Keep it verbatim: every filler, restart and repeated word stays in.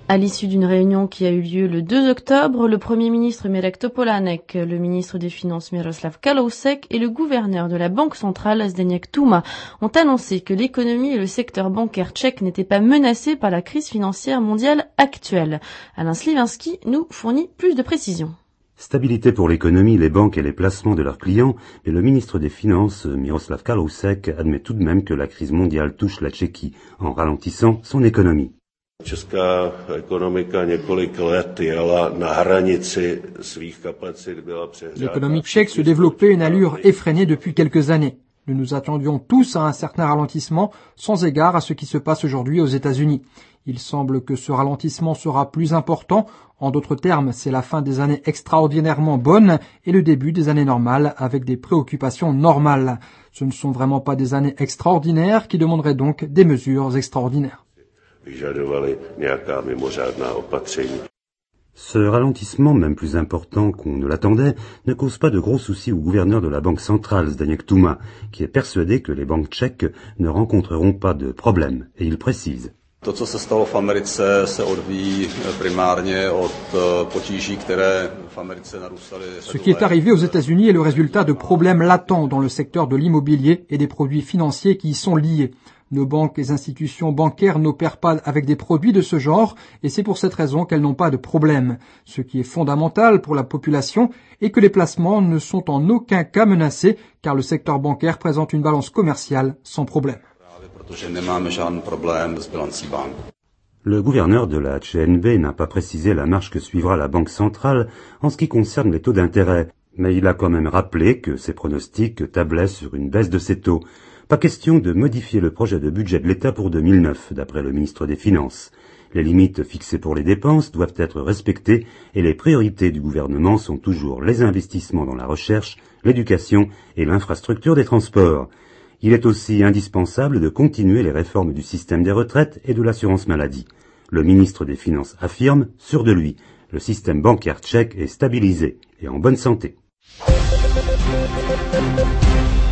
À l'issue d'une réunion qui a eu lieu le deux octobre, le Premier ministre Mirek Topolánek, le ministre des Finances Miroslav Kalousek et le gouverneur de la Banque centrale Zdeněk Tuma ont annoncé que l'économie et le secteur bancaire tchèque n'étaient pas menacés par la crise financière mondiale actuelle. Alain Sliwinski nous fournit plus de précisions. Stabilité pour l'économie, les banques et les placements de leurs clients, mais le ministre des Finances, Miroslav Kalousek, admet tout de même que la crise mondiale touche la Tchéquie en ralentissant son économie. Česká ekonomika několik let jela na hranici svých kapacit, byla přehřátá. L'économie tchèque se développait à une allure effrénée depuis quelques années. Nous nous attendions tous à un certain ralentissement, sans égard à ce qui se passe aujourd'hui aux États-Unis. Il semble que ce ralentissement sera plus important. En d'autres termes, c'est la fin des années extraordinairement bonnes et le début des années normales avec des préoccupations normales. Ce ne sont vraiment pas des années extraordinaires qui demanderaient donc des mesures extraordinaires. Ce ralentissement, même plus important qu'on ne l'attendait, ne cause pas de gros soucis au gouverneur de la Banque centrale, Zdeněk Tuma, qui est persuadé que les banques tchèques ne rencontreront pas de problème, et il précise. To, co se stalo v Americe, se odvíjí primárně od potíží, které v Americe narůstaly. Ce qui est arrivé aux États-Unis est le résultat de problèmes latents dans le secteur de l'immobilier et des produits financiers qui y sont liés. Nos banques et institutions bancaires n'opèrent pas avec des produits de ce genre et c'est pour cette raison qu'elles n'ont pas de problème. Ce qui est fondamental pour la population est que les placements ne sont en aucun cas menacés car le secteur bancaire présente une balance commerciale sans problème. Le gouverneur de la T N B n'a pas précisé la marche que suivra la Banque centrale en ce qui concerne les taux d'intérêt, mais il a quand même rappelé que ses pronostics tablaient sur une baisse de ces taux. Pas question de modifier le projet de budget de l'État pour deux mille neuf, d'après le ministre des Finances. Les limites fixées pour les dépenses doivent être respectées et les priorités du gouvernement sont toujours les investissements dans la recherche, l'éducation et l'infrastructure des transports. Il est aussi indispensable de continuer les réformes du système des retraites et de l'assurance maladie. Le ministre des Finances affirme, sûr de lui, le système bancaire tchèque est stabilisé et en bonne santé.